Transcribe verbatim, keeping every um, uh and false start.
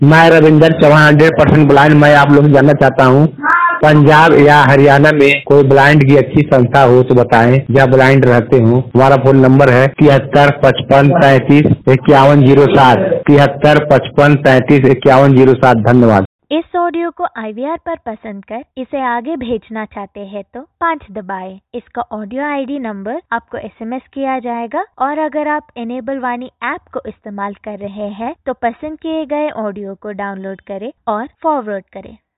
मैं Ravinder Chauhan hundred percent blind. मैं आप लोग जानना चाहता हूँ, पंजाब या हरियाणा में कोई ब्लाइंड की अच्छी संस्था हो तो बताएं, या ब्लाइंड रहते हो। हमारा फोन नंबर है तिहत्तर पचपन तैंतीस इक्यावन जीरो सात तिहत्तर पचपन तैंतीस इक्यावन जीरो सात। धन्यवाद। इस ऑडियो को आई वी आर पर पसंद कर इसे आगे भेजना चाहते हैं तो पाँच दबाएं। इसका ऑडियो आई डी नंबर आपको एस एम एस किया जाएगा, और अगर आप इनेबल वाणी ऐप को इस्तेमाल कर रहे हैं तो पसंद किए गए ऑडियो को डाउनलोड करें और फॉरवर्ड करें।